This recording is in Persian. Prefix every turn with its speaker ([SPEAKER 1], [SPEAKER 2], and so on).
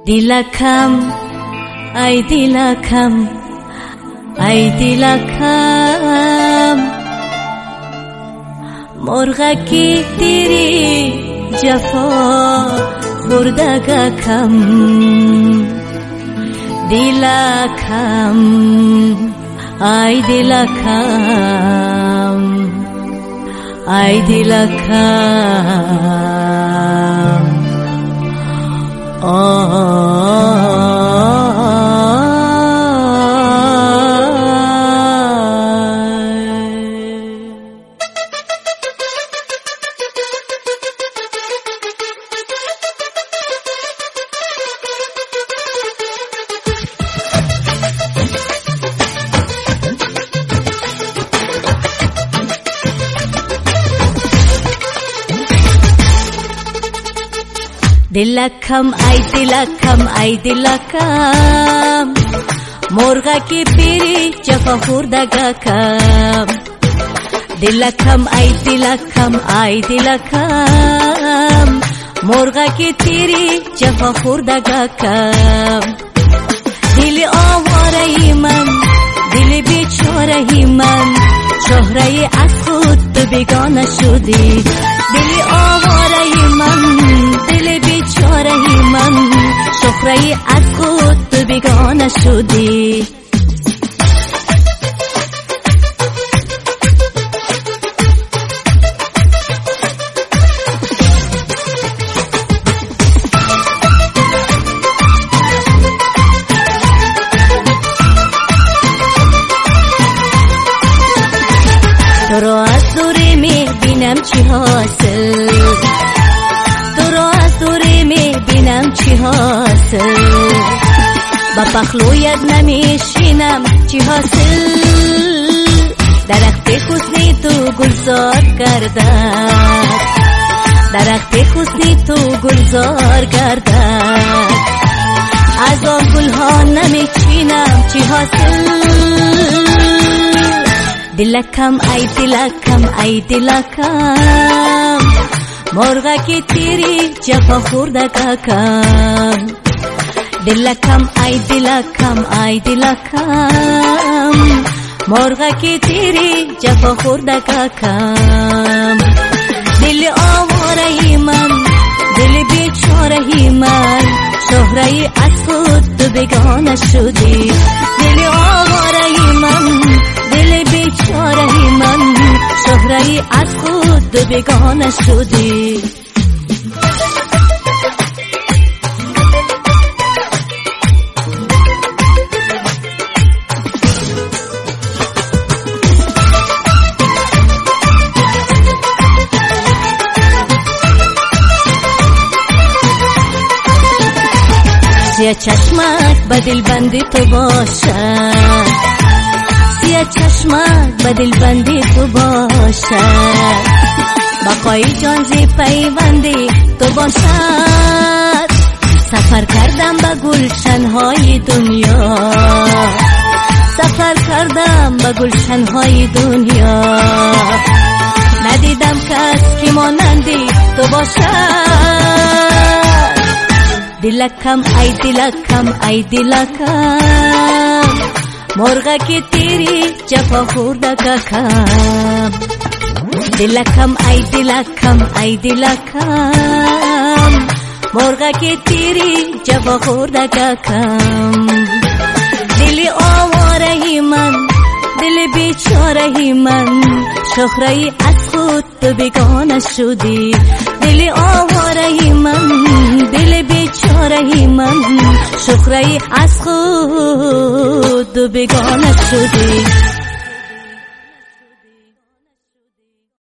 [SPEAKER 1] दिलकम ای दिलकम ای दिलकम مرغکی تیری جفا خوردگا کم दिलकम ای दिलकम ای दिलकम दिलकम ای दिलकम ای दिलकम مرغکی پیری جفا خوردگا کم दिलकम ای दिलकम ای दिलकम مرغکی تیری جفا خوردگا کم دل آواره من دل بیچاره من چهره از خود تو بیگانه شدی دل آواره من دل بیچاره من چهره از خود تو بیگانه شدی تو رو از دوری میبینم چی حاصل تو رو از دوری میبینم چی حاصل با پخلویت نمیشینم چی حاصل درخت حسنی تو گلزار کردن درخت حسنی تو گلزار کردن از آن گلها نمیچینم چی حاصل दिलकम ای दिलकम ای दिलकम مرغکی تیری جفا خوردگا کم दिलकम ای दिलकम ای दिलकम مرغکی تیری جفا خوردگا کم دل آواره من دل بیچاره من چهره از خود تو بیگانه شدی دل آواره من دل بیچاره من چهره از خود تو بیگانه شدی سیاه چشمک به دل بندی تو باشد سیاه چشمک به دل بندی تو باشد بقای جان زی پیوندی تو باشد سفر کردم به گلشنهای دنیا سفر کردم به گلشنهای دنیا ندیدم کس که مانندی تو باشد दिलकम ای दिलकम ای दिलकम مرغکی تیری جفا خوردگا کم दिलकम ای दिलकम ای दिलकम مرغکی تیری جفا خوردگا کم دل آواره من دل بیچاره من چهره از خود تو بیگانه شدی دل آواره من دل بیچاره من چهره از خود تو بیگانه شدی